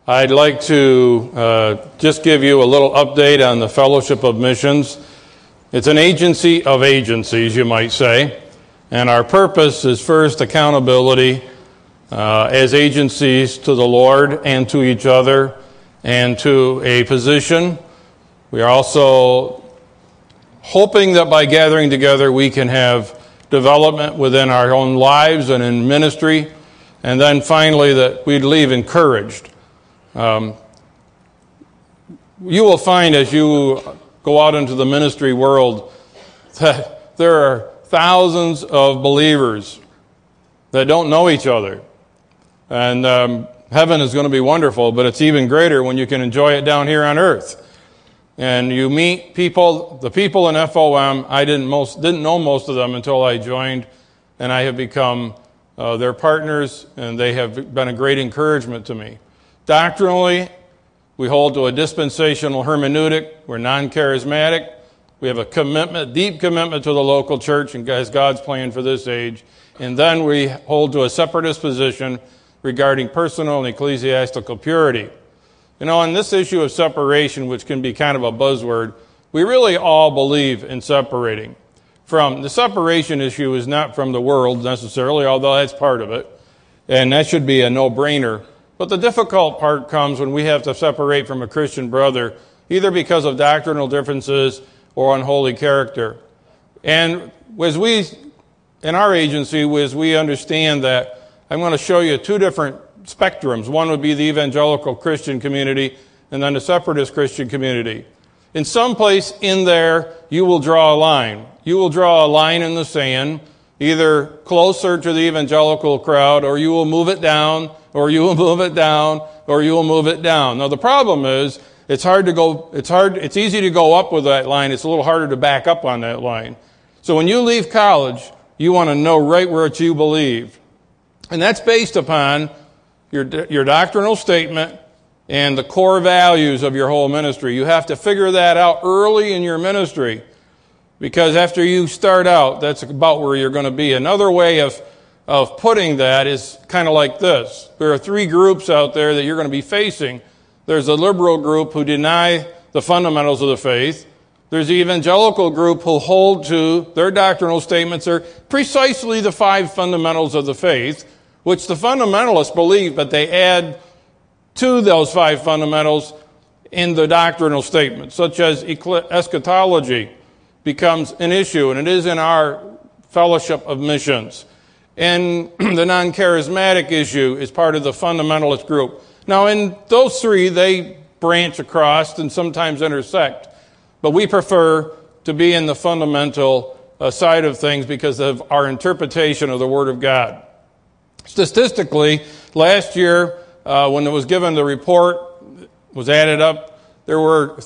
I'd like to just give you a little update on the Fellowship of Missions. It's an agency of agencies, you might say, and our purpose is first accountability as agencies to the Lord and to each other and to a position. We are also hoping that by gathering together we can have development within our own lives and in ministry, and then finally that we'd leave encouraged. You will find as you go out into the ministry world that there are thousands of believers that don't know each other. And heaven is going to be wonderful, but it's even greater when you can enjoy it down here on earth. And you meet people, the people in FOM, I didn't know most of them until I joined, and I have become their partners, and they have been a great encouragement to me. Doctrinally, we hold to a dispensational hermeneutic. We're non-charismatic. We have a commitment, deep commitment to the local church and as God's plan for this age. And then we hold to a separatist position regarding personal and ecclesiastical purity. You know, on this issue of separation, which can be kind of a buzzword, we really all believe in separating. The separation issue is not from the world necessarily, although that's part of it. And that should be a no-brainer. But the difficult part comes when we have to separate from a Christian brother, either because of doctrinal differences or unholy character. And as we, in our agency, as we understand that, I'm going to show you two different spectrums. One would be the evangelical Christian community, and then the separatist Christian community. In some place in there, you will draw a line. You will draw a line in the sand, either closer to the evangelical crowd, or you will move it down, or you will move it down, or you will move it down. Now the problem is, it's easy to go up with that line. It's a little harder to back up on that line. So when you leave college, you want to know right where you believe. And that's based upon your doctrinal statement and the core values of your whole ministry. You have to figure that out early in your ministry, because after you start out, that's about where you're going to be. Another way of putting that is kind of like this. There are three groups out there that you're going to be facing. There's a liberal group who deny the fundamentals of the faith. There's the evangelical group who hold to their doctrinal statements are precisely the five fundamentals of the faith, which the fundamentalists believe, but they add to those five fundamentals in the doctrinal statements, such as eschatology becomes an issue, and it is in our Fellowship of Missions. And the non-charismatic issue is part of the fundamentalist group. Now, in those three, they branch across and sometimes intersect. But we prefer to be in the fundamental side of things because of our interpretation of the Word of God. Statistically, last year, when it was given the report, was added up, there were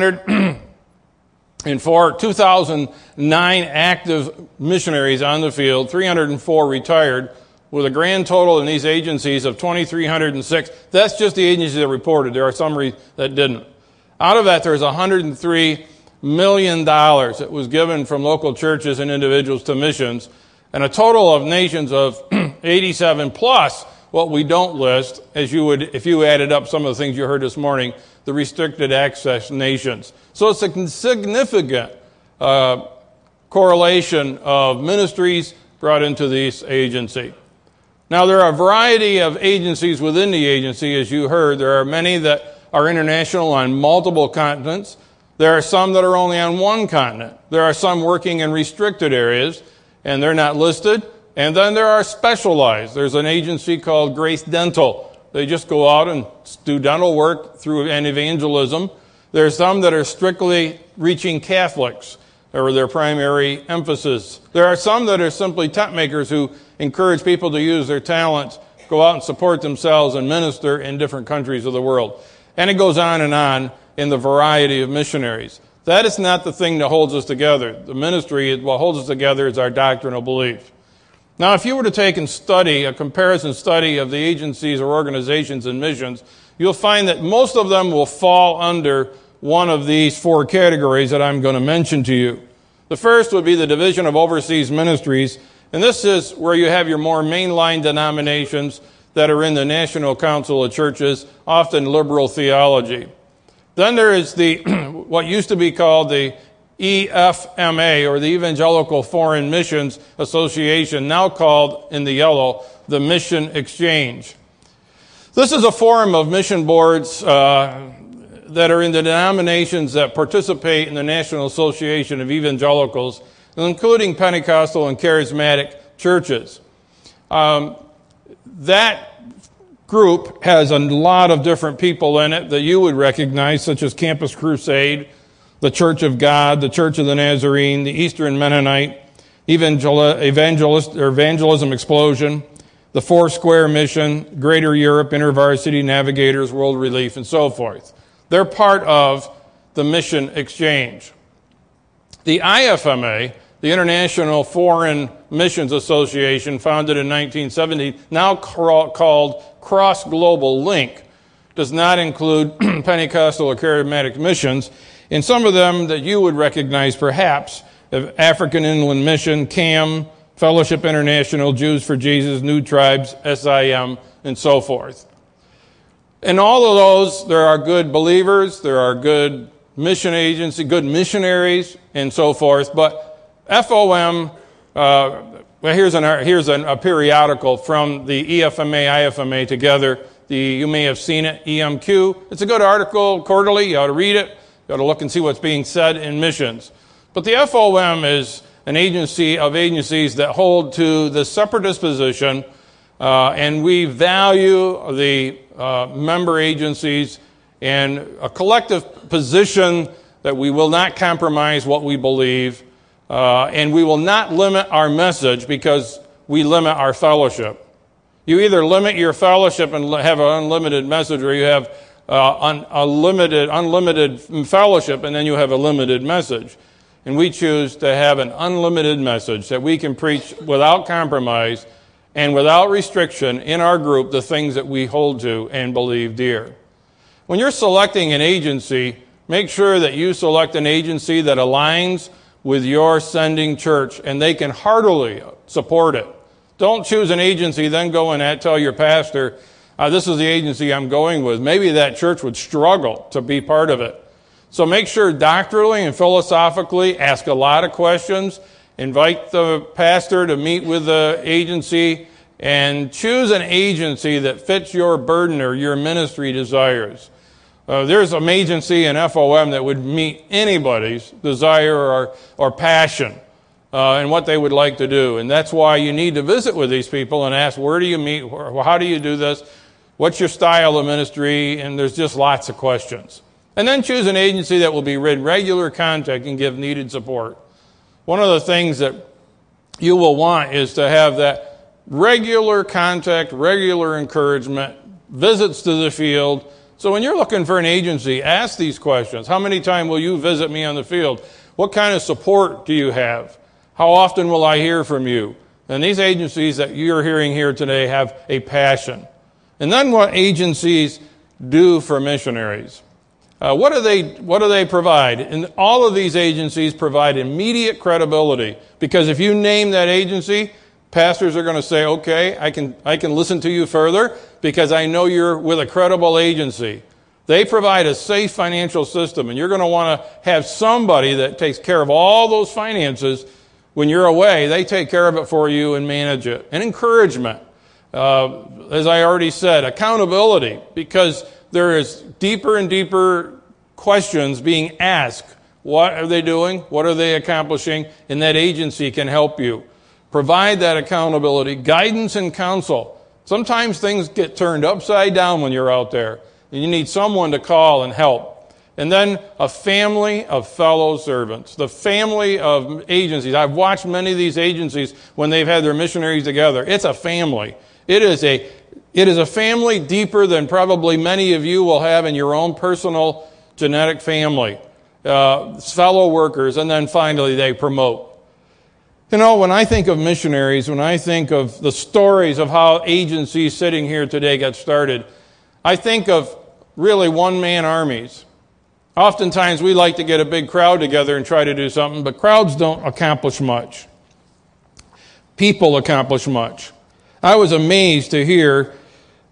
2009 active missionaries on the field, 304 retired, with a grand total in these agencies of 2,306. That's just the agencies that reported. There are some that didn't. Out of that, there's $103 million that was given from local churches and individuals to missions, and a total of nations of 87 plus what we don't list, as you would if you added up some of the things you heard this morning, the restricted access nations. So it's a significant correlation of ministries brought into this agency. Now, there are a variety of agencies within the agency, as you heard. There are many that are international on multiple continents. There are some that are only on one continent. There are some working in restricted areas, and they're not listed. And then there are specialized. There's an agency called Grace Dental. They just go out and do dental work through an evangelism. There's some that are strictly reaching Catholics, or their primary emphasis. There are some that are simply tent makers who encourage people to use their talents, go out and support themselves and minister in different countries of the world. And it goes on in the variety of missionaries. That is not the thing that holds us together. The ministry, what holds us together is our doctrinal belief. Now, if you were to take and study a comparison study of the agencies or organizations and missions, you'll find that most of them will fall under one of these four categories that I'm going to mention to you. The first would be the Division of Overseas Ministries, and this is where you have your more mainline denominations that are in the National Council of Churches, often liberal theology. Then there is the what used to be called the EFMA, or the Evangelical Foreign Missions Association, now called in the yellow the Mission Exchange. This is a forum of mission boards that are in the denominations that participate in the National Association of Evangelicals, including Pentecostal and Charismatic churches. That group has a lot of different people in it that you would recognize, such as Campus Crusade, the Church of God, the Church of the Nazarene, the Eastern Mennonite, Evangelism Explosion, the Four Square Mission, Greater Europe, InterVarsity Navigators, World Relief, and so forth. They're part of the Mission Exchange. The IFMA, the International Foreign Missions Association, founded in 1970, now called Cross Global Link, does not include Pentecostal or Charismatic missions, and some of them that you would recognize perhaps, African Inland Mission, CAM, Fellowship International, Jews for Jesus, New Tribes, SIM, and so forth. In all of those, there are good believers, there are good mission agencies, good missionaries, and so forth. But FOM, here's a periodical from the EFMA, IFMA together. You may have seen it, EMQ. It's a good article, quarterly. You ought to read it. You ought to look and see what's being said in missions. But the FOM is an agency of agencies that hold to the separatist position, and we value the member agencies and a collective position that we will not compromise what we believe, and we will not limit our message because we limit our fellowship. You either limit your fellowship and have an unlimited message, or you have unlimited fellowship and then you have a limited message. And we choose to have an unlimited message that we can preach without compromise and without restriction in our group the things that we hold to and believe dear. When you're selecting an agency, make sure that you select an agency that aligns with your sending church and they can heartily support it. Don't choose an agency, then go and tell your pastor, this is the agency I'm going with. Maybe that church would struggle to be part of it. So make sure doctrinally and philosophically, ask a lot of questions, invite the pastor to meet with the agency, and choose an agency that fits your burden or your ministry desires. There's an agency in FOM that would meet anybody's desire or passion and what they would like to do. And that's why you need to visit with these people and ask, where do you meet? How do you do this? What's your style of ministry? And there's just lots of questions. And then choose an agency that will be in regular contact and give needed support. One of the things that you will want is to have that regular contact, regular encouragement, visits to the field. So when you're looking for an agency, ask these questions. How many times will you visit me on the field? What kind of support do you have? How often will I hear from you? And these agencies that you're hearing here today have a passion. And then what agencies do for missionaries. What do they provide? And all of these agencies provide immediate credibility, because if you name that agency, pastors are going to say, okay, I can listen to you further because I know you're with a credible agency. They provide a safe financial system, and you're going to want to have somebody that takes care of all those finances when you're away. They take care of it for you and manage it. And encouragement. As I already said, accountability, because there is deeper and deeper questions being asked. What are they doing? What are they accomplishing? And that agency can help you. Provide that accountability, guidance and counsel. Sometimes things get turned upside down when you're out there, and you need someone to call and help. And then a family of fellow servants, the family of agencies. I've watched many of these agencies when they've had their missionaries together. It's a family. It is a family deeper than probably many of you will have in your own personal genetic family. Fellow workers, and then finally they promote. You know, when I think of missionaries, when I think of the stories of how agencies sitting here today got started, I think of really one-man armies. Oftentimes we like to get a big crowd together and try to do something, but crowds don't accomplish much. People accomplish much. I was amazed to hear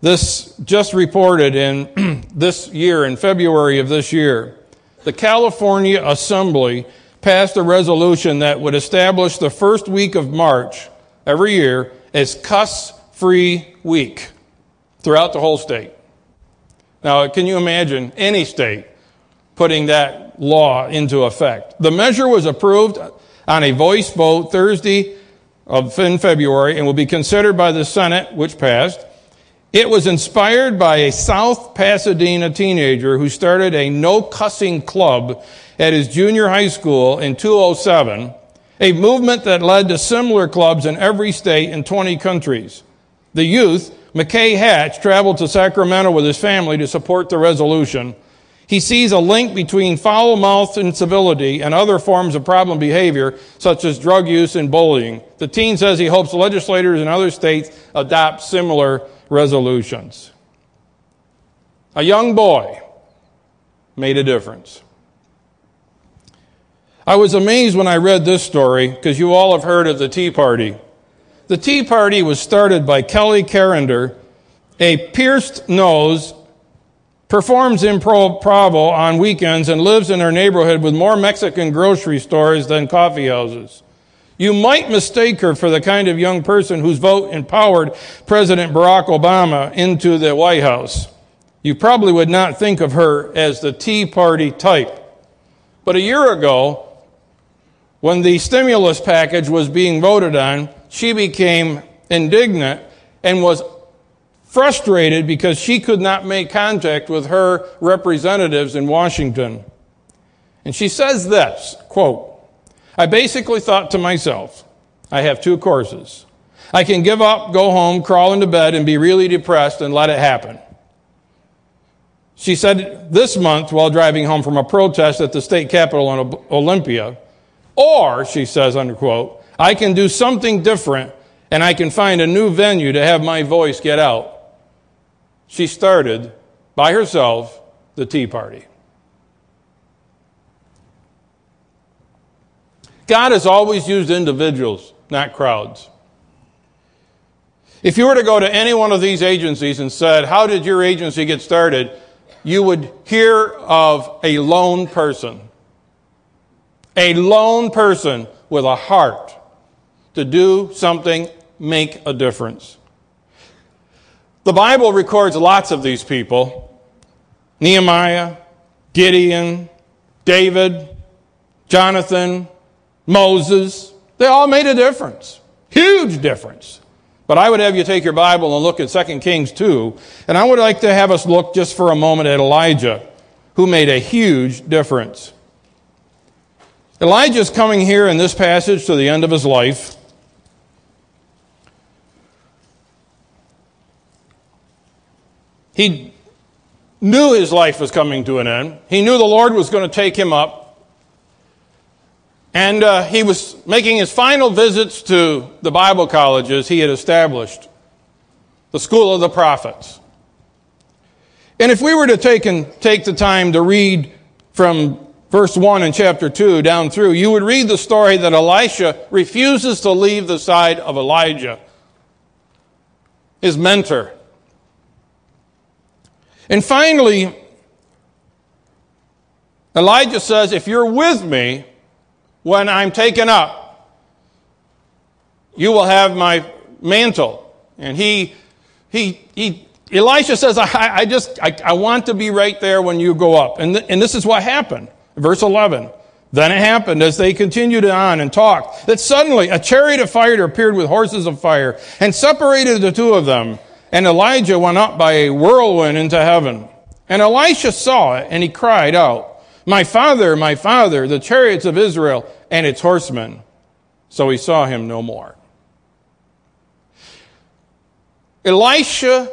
This just reported in this year, in February of this year, the California Assembly passed a resolution that would establish the first week of March every year as cuss-free week throughout the whole state. Now, can you imagine any state putting that law into effect? The measure was approved on a voice vote Thursday in February and will be considered by the Senate, which passed. It was inspired by a South Pasadena teenager who started a no-cussing club at his junior high school in 2007, a movement that led to similar clubs in every state in 20 countries. The youth, McKay Hatch, traveled to Sacramento with his family to support the resolution. He sees a link between foul-mouthed incivility and other forms of problem behavior, such as drug use and bullying. The teen says he hopes legislators in other states adopt similar resolutions. A young boy made a difference. I was amazed when I read this story, because you all have heard of the Tea Party. The Tea Party was started by Kelly Carrender, a pierced nose, performs improv on weekends, and lives in her neighborhood with more Mexican grocery stores than coffee houses. You might mistake her for the kind of young person whose vote empowered President Barack Obama into the White House. You probably would not think of her as the Tea Party type. But a year ago, when the stimulus package was being voted on, she became indignant and was frustrated because she could not make contact with her representatives in Washington. And she says this, quote, "I basically thought to myself, I have two courses. I can give up, go home, crawl into bed, and be really depressed and let it happen." She said this month while driving home from a protest at the state capitol in Olympia, or, she says, unquote, "I can do something different and I can find a new venue to have my voice get out." She started, by herself, the Tea Party. God has always used individuals, not crowds. If you were to go to any one of these agencies and said, "How did your agency get started?" you would hear of a lone person. A lone person with a heart to do something, make a difference. The Bible records lots of these people. Nehemiah, Gideon, David, Jonathan, Moses. They all made a difference. Huge difference. But I would have you take your Bible and look at 2 Kings 2. And I would like to have us look just for a moment at Elijah, who made a huge difference. Elijah's coming here in this passage to the end of his life. He knew his life was coming to an end. He knew the Lord was going to take him up. And he was making his final visits to the Bible colleges he had established, the School of the Prophets. And if we were to take the time to read from verse 1 in chapter 2 down through, you would read the story that Elisha refuses to leave the side of Elijah, his mentor. And finally, Elijah says, "If you're with me when I'm taken up, you will have my mantle." And Elisha says, I want to be right there when you go up. And this is what happened. Verse 11. Then it happened as they continued on and talked, that suddenly a chariot of fire appeared with horses of fire and separated the two of them. And Elijah went up by a whirlwind into heaven. And Elisha saw it, and he cried out, my father, the chariots of Israel and its horsemen." So he saw him no more. Elisha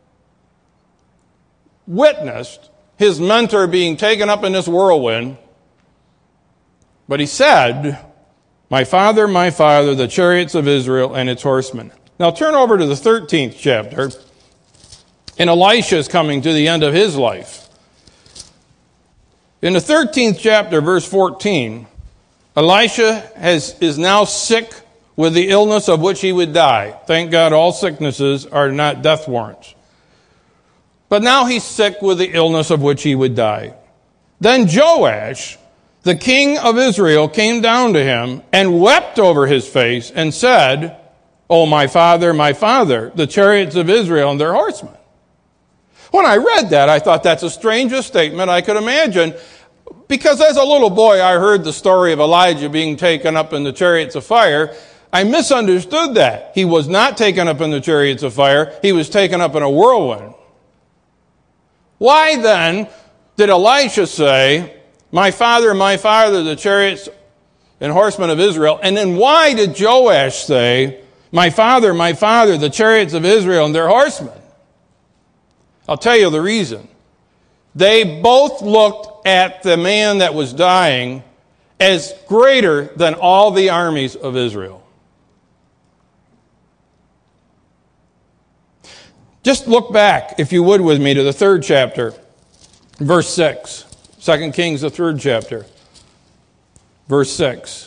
witnessed his mentor being taken up in this whirlwind, but he said, my father, the chariots of Israel and its horsemen." Now turn over to the 13th chapter, and Elisha is coming to the end of his life. In the 13th chapter, verse 14, Elisha is now sick with the illness of which he would die. Thank God all sicknesses are not death warrants. But now he's sick with the illness of which he would die. Then Joash, the king of Israel, came down to him and wept over his face and said, "O my father, the chariots of Israel and their horsemen." When I read that, I thought that's the strangest statement I could imagine, because as a little boy, I heard the story of Elijah being taken up in the chariots of fire. I misunderstood that. He was not taken up in the chariots of fire. He was taken up in a whirlwind. Why then did Elisha say, my father, the chariots and horsemen of Israel"? And then why did Joash say, my father, the chariots of Israel and their horsemen"? I'll tell you the reason. They both looked at the man that was dying as greater than all the armies of Israel. Just look back, if you would, with me to the 3rd chapter, verse 6. 2 Kings, the 3rd chapter, verse 6.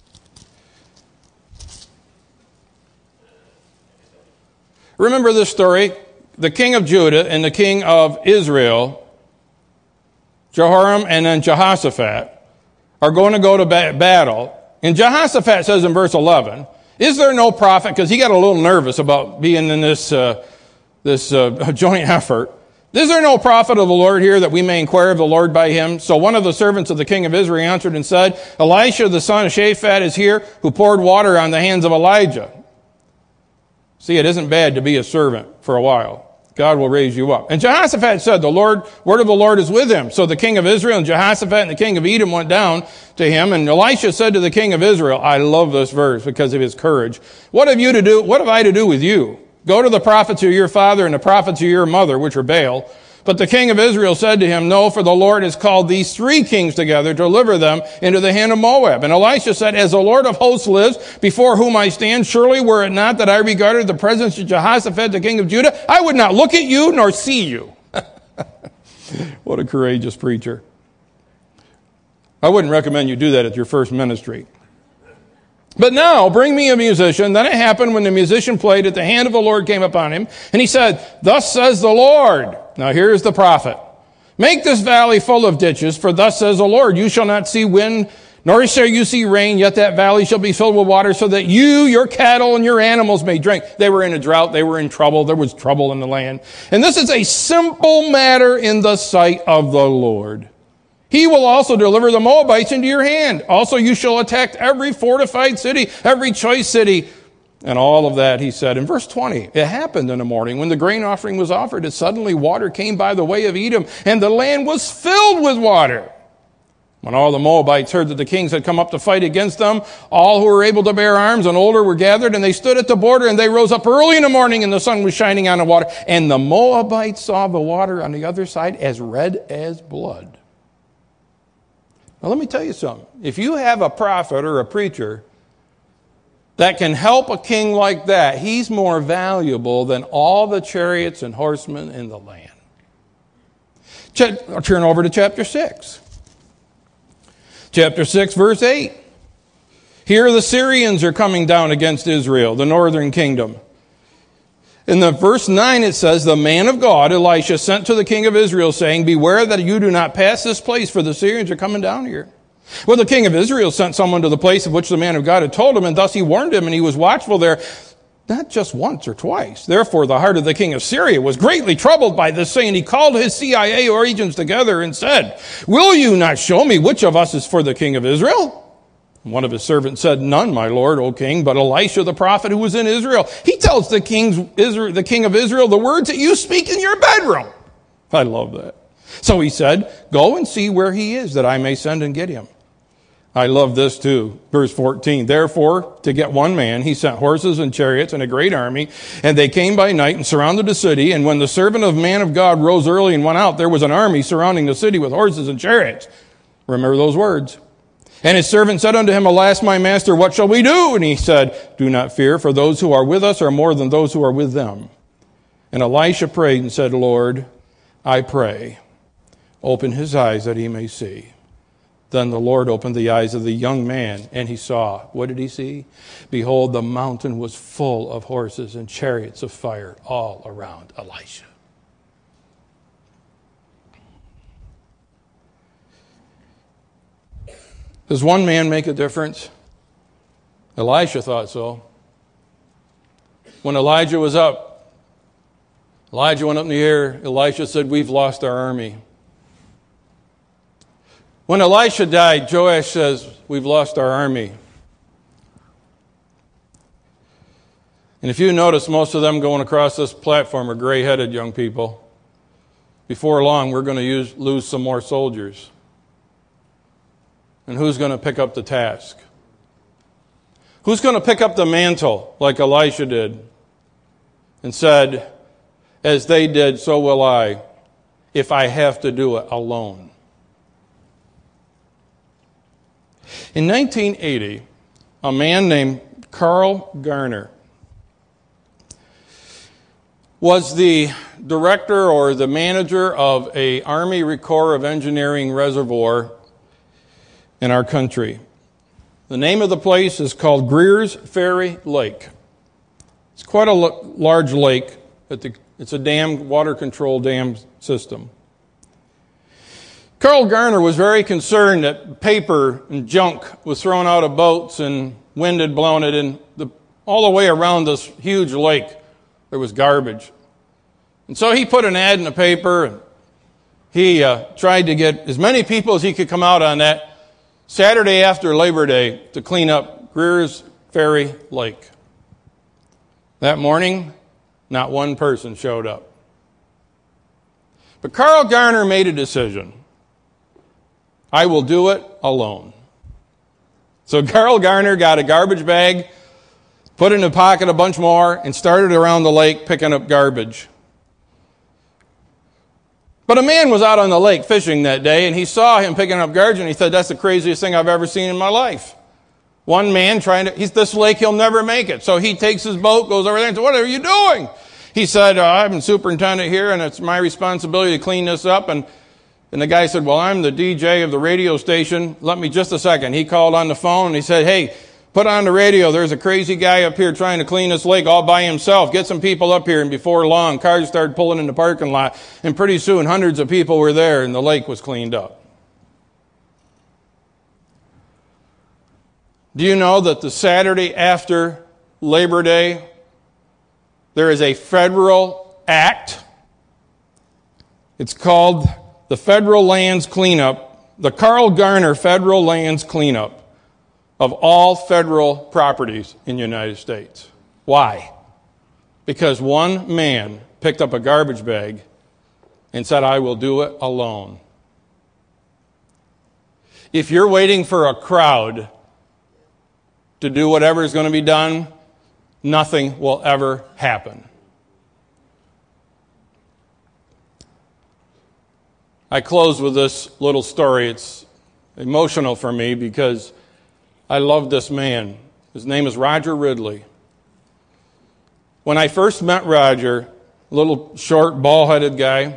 Remember this story? The king of Judah and the king of Israel, Jehoram and then Jehoshaphat, are going to go to battle. And Jehoshaphat says in verse 11, "Is there no prophet?" Because he got a little nervous about being in this joint effort. "Is there no prophet of the Lord here that we may inquire of the Lord by him?" So one of the servants of the king of Israel answered and said, "Elisha the son of Shaphat is here, who poured water on the hands of Elijah." See, it isn't bad to be a servant for a while. God will raise you up. And Jehoshaphat said, "The word of the Lord is with him." So the king of Israel and Jehoshaphat and the king of Edom went down to him. And Elisha said to the king of Israel, I love this verse because of his courage, What have I to do with you? Go to the prophets of your father and the prophets of your mother, which are Baal." But the king of Israel said to him, "No, for the Lord has called these 3 kings together to deliver them into the hand of Moab." And Elisha said, "As the Lord of hosts lives, before whom I stand, surely were it not that I regarded the presence of Jehoshaphat, the king of Judah, I would not look at you nor see you." What a courageous preacher. I wouldn't recommend you do that at your first ministry. "But now bring me a musician." Then it happened when the musician played that the hand of the Lord came upon him, and he said, "Thus says the Lord." Now here's the prophet. "Make this valley full of ditches, for thus says the Lord, you shall not see wind, nor shall you see rain, yet that valley shall be filled with water, so that you, your cattle, and your animals may drink." They were in a drought. They were in trouble. There was trouble in the land. "And this is a simple matter in the sight of the Lord. He will also deliver the Moabites into your hand. Also you shall attack every fortified city, every choice city." And all of that, he said. In verse 20, "It happened in the morning when the grain offering was offered, that suddenly water came by the way of Edom, and the land was filled with water. When all the Moabites heard that the kings had come up to fight against them, all who were able to bear arms and older were gathered, and they stood at the border, and they rose up early in the morning, and the sun was shining on the water. And the Moabites saw the water on the other side as red as blood." Now let me tell you something. If you have a prophet or a preacher that can help a king like that, he's more valuable than all the chariots and horsemen in the land. Turn over to chapter 6. Chapter 6, verse 8. Here the Syrians are coming down against Israel, the northern kingdom. In the verse 9 it says, "The man of God, Elisha, sent to the king of Israel, saying, Beware that you do not pass this place, for the Syrians are coming down here." Well, the king of Israel sent someone to the place of which the man of God had told him, and thus he warned him, and he was watchful there, not just once or twice. Therefore the heart of the king of Syria was greatly troubled by this saying. He called his CIA agents together and said, "Will you not show me which of us is for the king of Israel?" One of his servants said, "None, my lord, O king, but Elisha the prophet who was in Israel. He tells the king of Israel the words that you speak in your bedroom." I love that. So he said, "Go and see where he is, that I may send and get him." I love this too. Verse 14, "Therefore, to get one man, he sent horses and chariots and a great army, and they came by night and surrounded the city. And when the servant of man of God rose early and went out, there was an army surrounding the city with horses and chariots." Remember those words. "And his servant said unto him, Alas, my master, what shall we do? And he said, Do not fear, for those who are with us are more than those who are with them. And Elisha prayed and said, Lord, I pray, open his eyes that he may see. Then the Lord opened the eyes of the young man, and he saw." What did he see? "Behold, the mountain was full of horses and chariots of fire all around Elisha." Does one man make a difference? Elisha thought so. When Elijah was up, Elijah went up in the air. Elisha said, "We've lost our army." When Elisha died, Joash says, "We've lost our army." And if you notice, most of them going across this platform are gray-headed young people. Before long, we're going to lose some more soldiers. And who's going to pick up the task? Who's going to pick up the mantle like Elisha did and said, "As they did, so will I, if I have to do it alone"? In 1980, a man named Carl Garner was the director or the manager of an Army Corps of Engineering reservoir in our country. The name of the place is called Greers Ferry Lake. It's quite a large lake. It's a dam, water control dam system. Carl Garner was very concerned that paper and junk was thrown out of boats and wind had blown it in. All the way around this huge lake, there was garbage. And so he put an ad in the paper, and he tried to get as many people as he could come out on that Saturday after Labor Day to clean up Greers Ferry Lake. That morning, not one person showed up. But Carl Garner made a decision. I will do it alone. So Carl Garner got a garbage bag, put in the pocket a bunch more, and started around the lake picking up garbage. But a man was out on the lake fishing that day, and he saw him picking up garbage, and he said, "That's the craziest thing I've ever seen in my life." One man this lake, he'll never make it. So he takes his boat, goes over there, and says, "What are you doing?" He said, "I'm superintendent here, and it's my responsibility to clean this up." And the guy said, "Well, I'm the DJ of the radio station. Let me just a second." He called on the phone, and he said, "Hey, put on the radio. There's a crazy guy up here trying to clean this lake all by himself. Get some people up here." And before long, cars started pulling in the parking lot. And pretty soon, hundreds of people were there, and the lake was cleaned up. Do you know that the Saturday after Labor Day, there is a federal act? It's called the Federal Lands Cleanup, the Carl Garner Federal Lands Cleanup of all federal properties in the United States. Why? Because one man picked up a garbage bag and said, "I will do it alone." If you're waiting for a crowd to do whatever is going to be done, nothing will ever happen. I close with this little story. It's emotional for me because I love this man. His name is Roger Ridley. When I first met Roger, little short, bald-headed guy,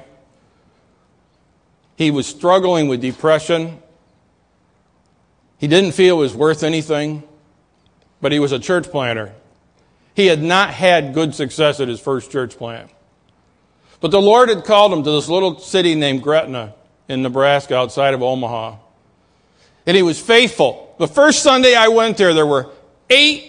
he was struggling with depression. He didn't feel he was worth anything, but he was a church planter. He had not had good success at his first church plant. But the Lord had called him to this little city named Gretna in Nebraska outside of Omaha. And he was faithful. The first Sunday I went there were eight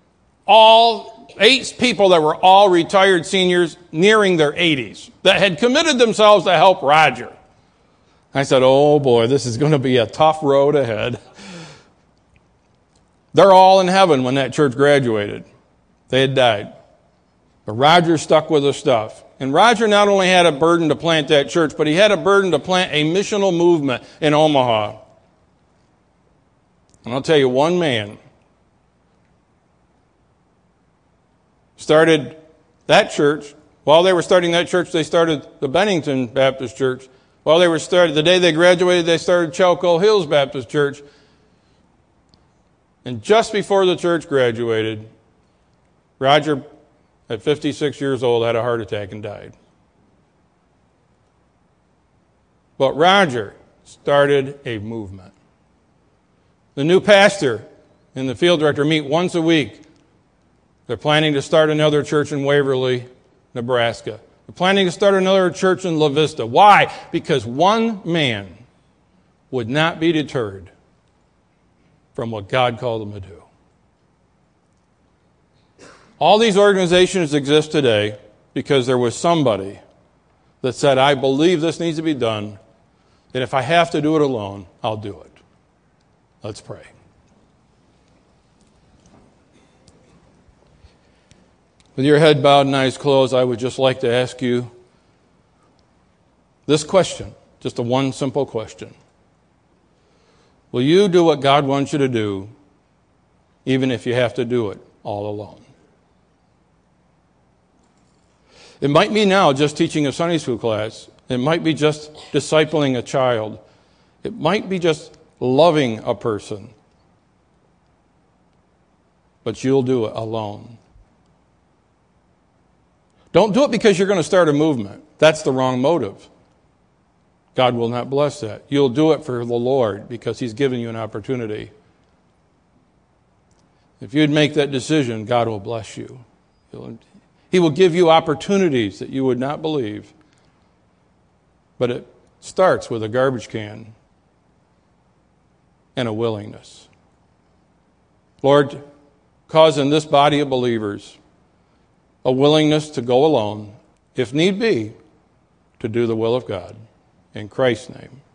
people that were all retired seniors nearing their 80s that had committed themselves to help Roger. I said, "Oh boy, this is going to be a tough road ahead." They're all in heaven when that church graduated. They had died. But Roger stuck with the stuff. And Roger not only had a burden to plant that church, but he had a burden to plant a missional movement in Omaha. And I'll tell you, one man started that church. While they were starting that church, they started the Bennington Baptist Church. The day they graduated, they started Chalco Hills Baptist Church. And just before the church graduated, Roger, at 56 years old, had a heart attack and died. But Roger started a movement. The new pastor and the field director meet once a week. They're planning to start another church in Waverly, Nebraska. They're planning to start another church in La Vista. Why? Because one man would not be deterred from what God called them to do. All these organizations exist today because there was somebody that said, I believe this needs to be done, and if I have to do it alone, I'll do it. Let's pray. With your head bowed and eyes closed, I would just like to ask you this question, just a one simple question. Will you do what God wants you to do, even if you have to do it all alone? It might be now just teaching a Sunday school class. It might be just discipling a child. It might be just loving a person. But you'll do it alone. Don't do it because you're going to start a movement. That's the wrong motive. God will not bless that. You'll do it for the Lord because He's given you an opportunity. If you'd make that decision, God will bless you. He will give you opportunities that you would not believe. But it starts with a garbage can and a willingness. Lord, cause in this body of believers a willingness to go alone, if need be, to do the will of God. In Christ's name.